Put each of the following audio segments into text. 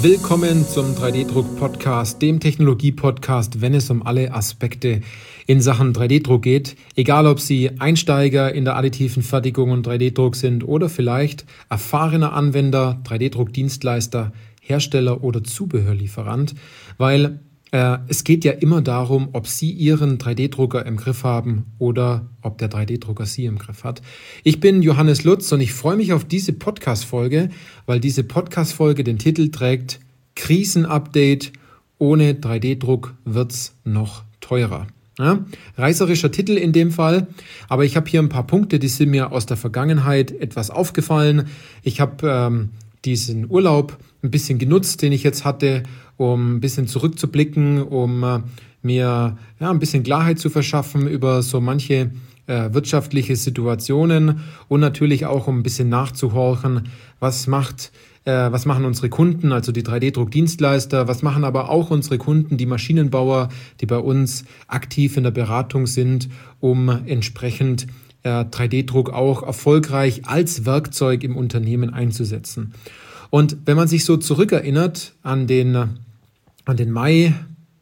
Willkommen zum 3D-Druck-Podcast, dem Technologie-Podcast, wenn es um alle Aspekte in Sachen 3D-Druck geht. Egal, ob Sie Einsteiger in der additiven Fertigung und 3D-Druck sind oder vielleicht erfahrener Anwender, 3D-Druck-Dienstleister, Hersteller oder Zubehörlieferant, weil es geht ja immer darum, ob Sie Ihren 3D-Drucker im Griff haben oder ob der 3D-Drucker Sie im Griff hat. Ich bin Johannes Lutz und ich freue mich auf diese Podcast-Folge, weil diese Podcast-Folge den Titel trägt Krisenupdate, ohne 3D-Druck wird's noch teurer. Ja, reißerischer Titel in dem Fall, aber ich habe hier ein paar Punkte, die sind mir aus der Vergangenheit etwas aufgefallen. Ich habe diesen Urlaub ein bisschen genutzt, den ich jetzt hatte, um ein bisschen zurückzublicken, um mir ein bisschen Klarheit zu verschaffen über so manche wirtschaftliche Situationen und natürlich auch um ein bisschen nachzuhorchen, was machen unsere Kunden, also die 3D-Druck-Dienstleister, was machen aber auch unsere Kunden, die Maschinenbauer, die bei uns aktiv in der Beratung sind, um entsprechend 3D-Druck auch erfolgreich als Werkzeug im Unternehmen einzusetzen. Und wenn man sich so zurückerinnert an den Mai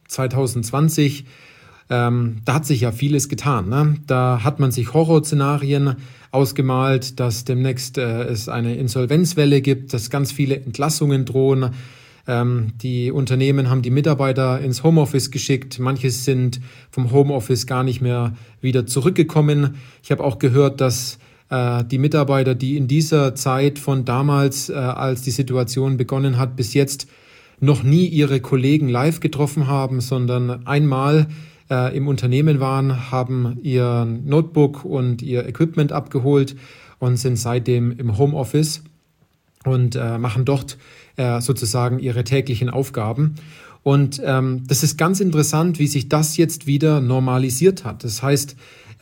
2020, da hat sich ja vieles getan. Ne? Da hat man sich Horrorszenarien ausgemalt, dass demnächst es eine Insolvenzwelle gibt, dass ganz viele Entlassungen drohen. Die Unternehmen haben die Mitarbeiter ins Homeoffice geschickt. Manche sind vom Homeoffice gar nicht mehr wieder zurückgekommen. Ich habe auch gehört, dass die Mitarbeiter, die in dieser Zeit von damals, als die Situation begonnen hat, bis jetzt noch nie ihre Kollegen live getroffen haben, sondern einmal im Unternehmen waren, haben ihr Notebook und ihr Equipment abgeholt und sind seitdem im Homeoffice und machen dort sozusagen ihre täglichen Aufgaben. Und das ist ganz interessant, wie sich das jetzt wieder normalisiert hat. Das heißt,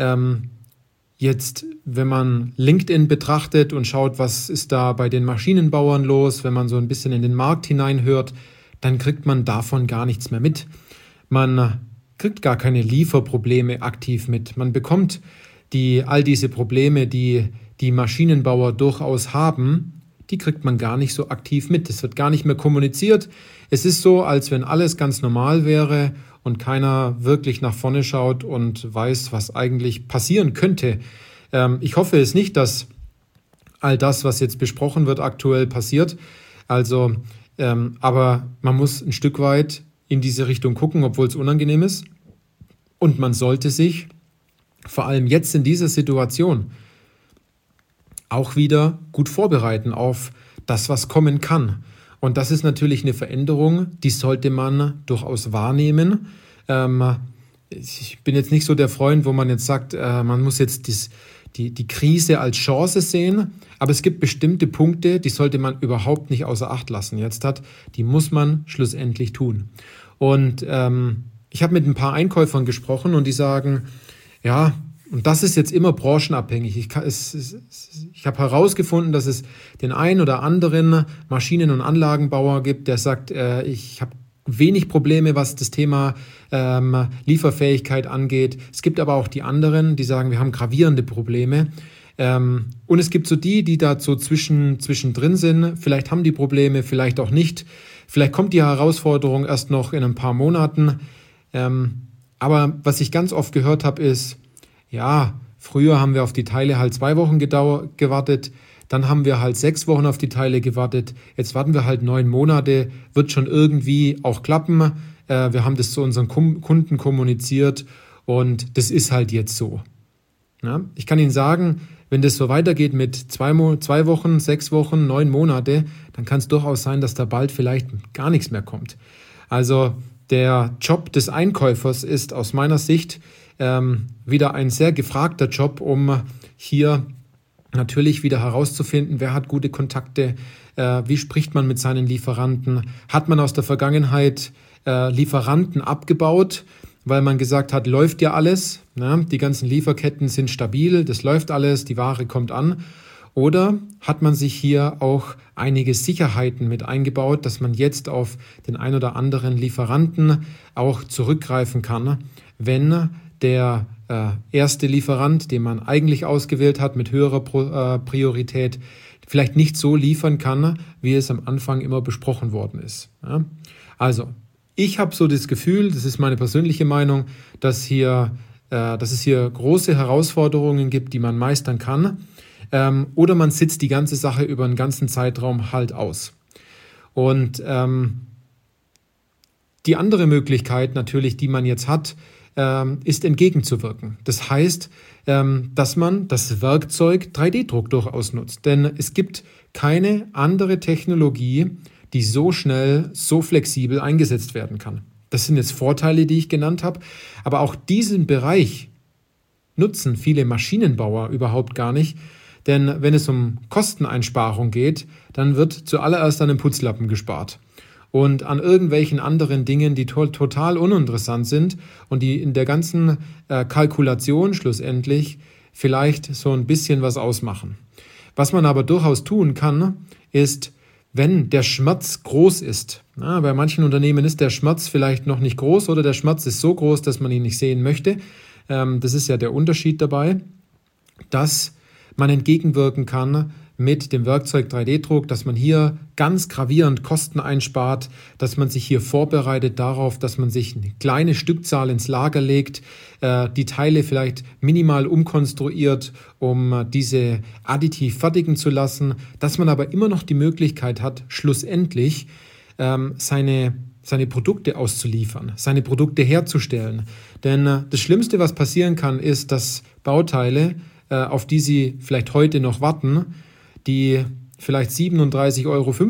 jetzt, wenn man LinkedIn betrachtet und schaut, was ist da bei den Maschinenbauern los, wenn man so ein bisschen in den Markt hineinhört, dann kriegt man davon gar nichts mehr mit. Man kriegt gar keine Lieferprobleme aktiv mit. Man bekommt all diese Probleme, die die Maschinenbauer durchaus haben, die kriegt man gar nicht so aktiv mit. Es wird gar nicht mehr kommuniziert. Es ist so, als wenn alles ganz normal wäre und keiner wirklich nach vorne schaut und weiß, was eigentlich passieren könnte. Ich hoffe es nicht, dass all das, was jetzt besprochen wird, aktuell passiert. Also, aber man muss ein Stück weit in diese Richtung gucken, obwohl es unangenehm ist. Und man sollte sich vor allem jetzt in dieser Situation auch wieder gut vorbereiten auf das, was kommen kann. Und das ist natürlich eine Veränderung, die sollte man durchaus wahrnehmen. Ich bin jetzt nicht so der Freund, wo man jetzt sagt, man muss jetzt die Krise als Chance sehen, aber es gibt bestimmte Punkte, die sollte man überhaupt nicht außer Acht lassen. Die muss man schlussendlich tun. Und ich habe mit ein paar Einkäufern gesprochen und die sagen, ja, und das ist jetzt immer branchenabhängig. Ich habe herausgefunden, dass es den einen oder anderen Maschinen- und Anlagenbauer gibt, der sagt, ich habe wenig Probleme, was das Thema Lieferfähigkeit angeht. Es gibt aber auch die anderen, die sagen, wir haben gravierende Probleme. Und es gibt so die da so zwischendrin sind. Vielleicht haben die Probleme, vielleicht auch nicht. Vielleicht kommt die Herausforderung erst noch in ein paar Monaten. Aber was ich ganz oft gehört habe, ist, ja, früher haben wir auf die Teile halt 2 Wochen gewartet, dann haben wir halt 6 Wochen auf die Teile gewartet, jetzt warten wir halt 9 Monate, wird schon irgendwie auch klappen. Wir haben das zu unseren Kunden kommuniziert und das ist halt jetzt so. Ja, ich kann Ihnen sagen, wenn das so weitergeht mit 2 Wochen, 6 Wochen, 9 Monate, dann kann es durchaus sein, dass da bald vielleicht gar nichts mehr kommt. Also der Job des Einkäufers ist aus meiner Sicht wieder ein sehr gefragter Job, um hier natürlich wieder herauszufinden, wer hat gute Kontakte, wie spricht man mit seinen Lieferanten, hat man aus der Vergangenheit Lieferanten abgebaut, weil man gesagt hat, läuft ja alles, ne? Die ganzen Lieferketten sind stabil, das läuft alles, die Ware kommt an. Oder hat man sich hier auch einige Sicherheiten mit eingebaut, dass man jetzt auf den ein oder anderen Lieferanten auch zurückgreifen kann, wenn der erste Lieferant, den man eigentlich ausgewählt hat mit höherer Priorität, vielleicht nicht so liefern kann, wie es am Anfang immer besprochen worden ist. Ja? Also, ich habe so das Gefühl, das ist meine persönliche Meinung, dass es hier große Herausforderungen gibt, die man meistern kann. Oder man sitzt die ganze Sache über einen ganzen Zeitraum halt aus. Und die andere Möglichkeit natürlich, die man jetzt hat, ist entgegenzuwirken. Das heißt, dass man das Werkzeug 3D-Druck durchaus nutzt. Denn es gibt keine andere Technologie, die so schnell, so flexibel eingesetzt werden kann. Das sind jetzt Vorteile, die ich genannt habe. Aber auch diesen Bereich nutzen viele Maschinenbauer überhaupt gar nicht. Denn wenn es um Kosteneinsparung geht, dann wird zuallererst an den Putzlappen gespart. Und an irgendwelchen anderen Dingen, die total uninteressant sind und die in der ganzen Kalkulation schlussendlich vielleicht so ein bisschen was ausmachen. Was man aber durchaus tun kann, ist, wenn der Schmerz groß ist. Bei manchen Unternehmen ist der Schmerz vielleicht noch nicht groß oder der Schmerz ist so groß, dass man ihn nicht sehen möchte. Das ist ja der Unterschied dabei, dass man entgegenwirken kann mit dem Werkzeug 3D-Druck, dass man hier ganz gravierend Kosten einspart, dass man sich hier vorbereitet darauf, dass man sich eine kleine Stückzahl ins Lager legt, die Teile vielleicht minimal umkonstruiert, um diese additiv fertigen zu lassen, dass man aber immer noch die Möglichkeit hat, schlussendlich seine Produkte auszuliefern, seine Produkte herzustellen. Denn das Schlimmste, was passieren kann, ist, dass Bauteile, auf die Sie vielleicht heute noch warten, die vielleicht 37,50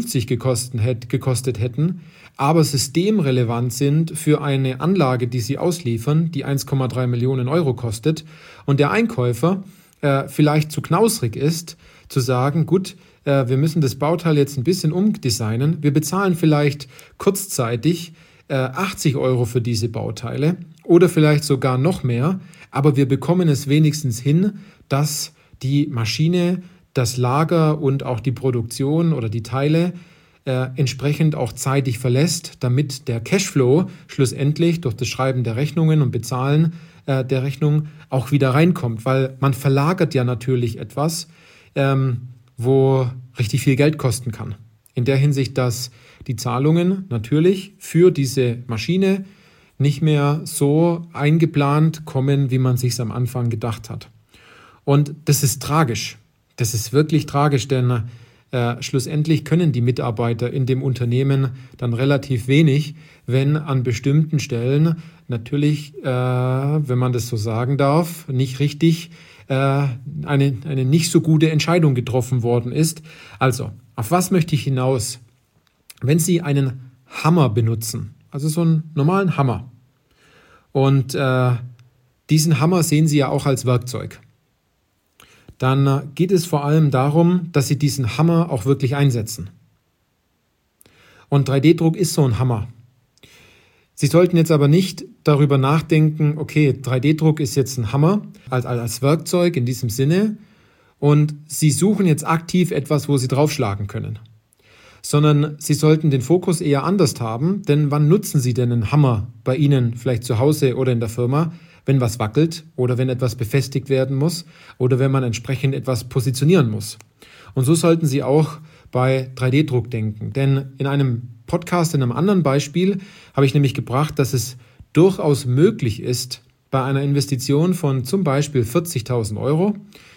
€ gekostet hätten, aber systemrelevant sind für eine Anlage, die Sie ausliefern, die 1,3 Millionen Euro kostet und der Einkäufer vielleicht zu knausrig ist, zu sagen, gut, wir müssen das Bauteil jetzt ein bisschen umdesignen, wir bezahlen vielleicht kurzzeitig 80 € für diese Bauteile oder vielleicht sogar noch mehr, aber wir bekommen es wenigstens hin, dass die Maschine, das Lager und auch die Produktion oder die Teile entsprechend auch zeitig verlässt, damit der Cashflow schlussendlich durch das Schreiben der Rechnungen und Bezahlen der Rechnung auch wieder reinkommt, weil man verlagert ja natürlich etwas, wo richtig viel Geld kosten kann. In der Hinsicht, dass die Zahlungen natürlich für diese Maschine nicht mehr so eingeplant kommen, wie man sich es am Anfang gedacht hat. Und das ist tragisch. Das ist wirklich tragisch, denn schlussendlich können die Mitarbeiter in dem Unternehmen dann relativ wenig, wenn an bestimmten Stellen natürlich, wenn man das so sagen darf, nicht richtig eine nicht so gute Entscheidung getroffen worden ist. Also, auf was möchte ich hinaus? Wenn Sie einen Hammer benutzen, also so einen normalen Hammer, und diesen Hammer sehen Sie ja auch als Werkzeug, dann geht es vor allem darum, dass Sie diesen Hammer auch wirklich einsetzen. Und 3D-Druck ist so ein Hammer. Sie sollten jetzt aber nicht darüber nachdenken, okay, 3D-Druck ist jetzt ein Hammer als Werkzeug in diesem Sinne und Sie suchen jetzt aktiv etwas, wo Sie draufschlagen können. Sondern Sie sollten den Fokus eher anders haben, denn wann nutzen Sie denn einen Hammer bei Ihnen, vielleicht zu Hause oder in der Firma, wenn was wackelt oder wenn etwas befestigt werden muss oder wenn man entsprechend etwas positionieren muss. Und so sollten Sie auch bei 3D-Druck denken. Denn in einem Podcast, in einem anderen Beispiel, habe ich nämlich gebracht, dass es durchaus möglich ist, bei einer Investition von zum Beispiel 40.000 Euro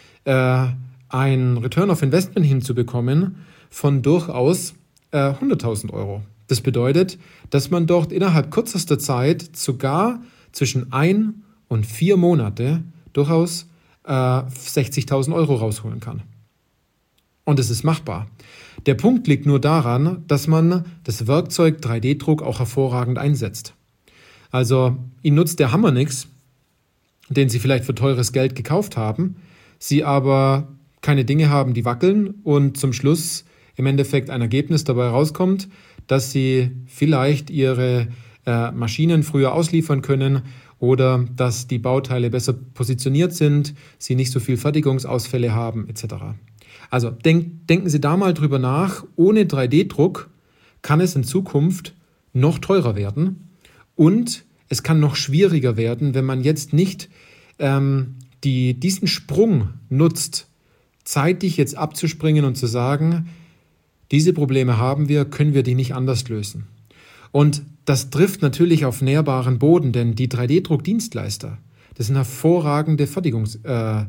ein Return of Investment hinzubekommen von durchaus 100.000 Euro. Das bedeutet, dass man dort innerhalb kürzester Zeit sogar zwischen 1 und 4 Monate durchaus 60.000 Euro rausholen kann. Und es ist machbar. Der Punkt liegt nur daran, dass man das Werkzeug 3D-Druck auch hervorragend einsetzt. Also Ihnen nutzt der Hammer nichts, den Sie vielleicht für teures Geld gekauft haben, Sie aber keine Dinge haben, die wackeln und zum Schluss im Endeffekt ein Ergebnis dabei rauskommt, dass Sie vielleicht Ihre Maschinen früher ausliefern können oder dass die Bauteile besser positioniert sind, Sie nicht so viel Fertigungsausfälle haben etc. Also denken Sie da mal drüber nach, ohne 3D-Druck kann es in Zukunft noch teurer werden und es kann noch schwieriger werden, wenn man jetzt nicht diesen Sprung nutzt, zeitig jetzt abzuspringen und zu sagen, diese Probleme haben wir, können wir die nicht anders lösen. Und das trifft natürlich auf nährbaren Boden, denn die 3D-Druckdienstleister, das sind hervorragende Fertigungsingenieure.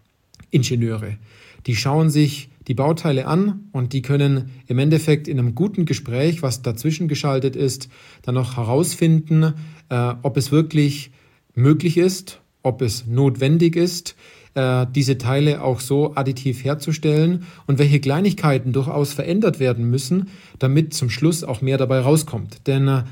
Die schauen sich die Bauteile an und die können im Endeffekt in einem guten Gespräch, was dazwischen geschaltet ist, dann noch herausfinden, ob es wirklich möglich ist, ob es notwendig ist, diese Teile auch so additiv herzustellen und welche Kleinigkeiten durchaus verändert werden müssen, damit zum Schluss auch mehr dabei rauskommt. Denn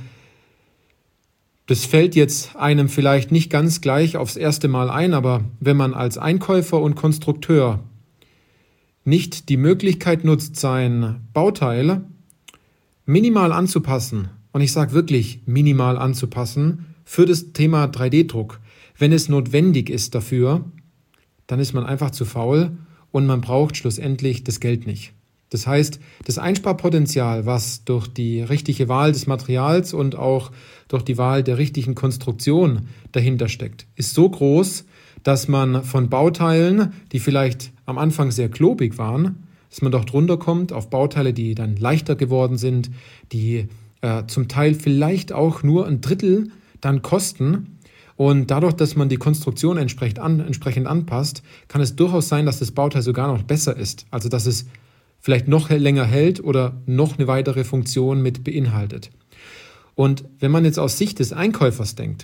das fällt jetzt einem vielleicht nicht ganz gleich aufs erste Mal ein, aber wenn man als Einkäufer und Konstrukteur nicht die Möglichkeit nutzt, sein Bauteil minimal anzupassen, und ich sage wirklich minimal anzupassen, für das Thema 3D-Druck, wenn es notwendig ist dafür, dann ist man einfach zu faul und man braucht schlussendlich das Geld nicht. Das heißt, das Einsparpotenzial, was durch die richtige Wahl des Materials und auch durch die Wahl der richtigen Konstruktion dahinter steckt, ist so groß, dass man von Bauteilen, die vielleicht am Anfang sehr klobig waren, dass man doch drunter kommt auf Bauteile, die dann leichter geworden sind, die zum Teil vielleicht auch nur ein Drittel dann kosten. Und dadurch, dass man die Konstruktion entsprechend anpasst, kann es durchaus sein, dass das Bauteil sogar noch besser ist. Also dass es vielleicht noch länger hält oder noch eine weitere Funktion mit beinhaltet. Und wenn man jetzt aus Sicht des Einkäufers denkt,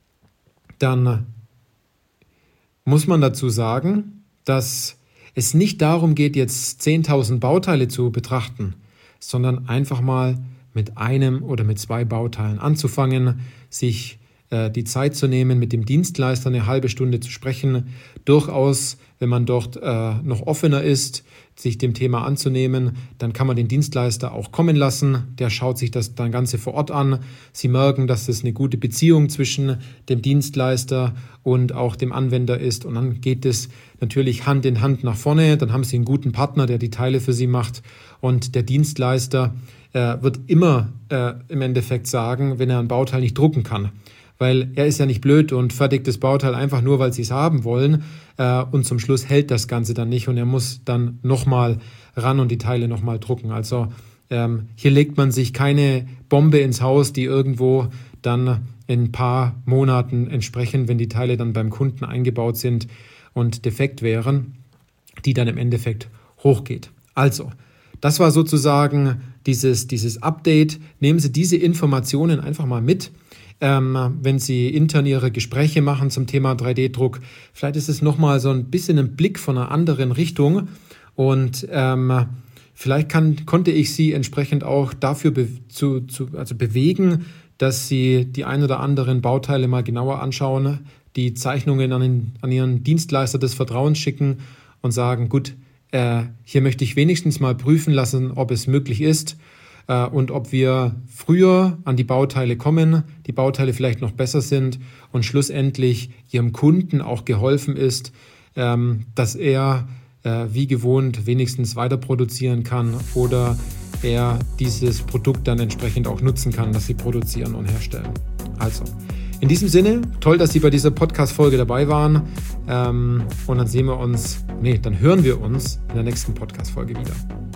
dann muss man dazu sagen, dass es nicht darum geht, jetzt 10.000 Bauteile zu betrachten, sondern einfach mal mit einem oder mit 2 Bauteilen anzufangen, sich die Zeit zu nehmen, mit dem Dienstleister eine halbe Stunde zu sprechen, durchaus, wenn man dort noch offener ist, sich dem Thema anzunehmen, dann kann man den Dienstleister auch kommen lassen, der schaut sich das dann Ganze vor Ort an. Sie merken, dass es eine gute Beziehung zwischen dem Dienstleister und auch dem Anwender ist und dann geht es natürlich Hand in Hand nach vorne, dann haben Sie einen guten Partner, der die Teile für Sie macht und der Dienstleister wird immer im Endeffekt sagen, wenn er ein Bauteil nicht drucken kann. Weil er ist ja nicht blöd und fertigt das Bauteil einfach nur, weil sie es haben wollen und zum Schluss hält das Ganze dann nicht und er muss dann nochmal ran und die Teile nochmal drucken. Also hier legt man sich keine Bombe ins Haus, die irgendwo dann in ein paar Monaten entsprechend, wenn die Teile dann beim Kunden eingebaut sind und defekt wären, die dann im Endeffekt hochgeht. Also, das war sozusagen dieses Update. Nehmen Sie diese Informationen einfach mal mit. Wenn Sie intern Ihre Gespräche machen zum Thema 3D-Druck. Vielleicht ist es nochmal so ein bisschen ein Blick von einer anderen Richtung und vielleicht konnte ich Sie entsprechend auch dafür bewegen, dass Sie die ein oder anderen Bauteile mal genauer anschauen, die Zeichnungen an Ihren Dienstleister des Vertrauens schicken und sagen, gut, hier möchte ich wenigstens mal prüfen lassen, ob es möglich ist, und ob wir früher an die Bauteile kommen, die Bauteile vielleicht noch besser sind und schlussendlich Ihrem Kunden auch geholfen ist, dass er wie gewohnt wenigstens weiter produzieren kann oder er dieses Produkt dann entsprechend auch nutzen kann, das Sie produzieren und herstellen. Also, in diesem Sinne, toll, dass Sie bei dieser Podcast-Folge dabei waren und dann hören wir uns in der nächsten Podcast-Folge wieder.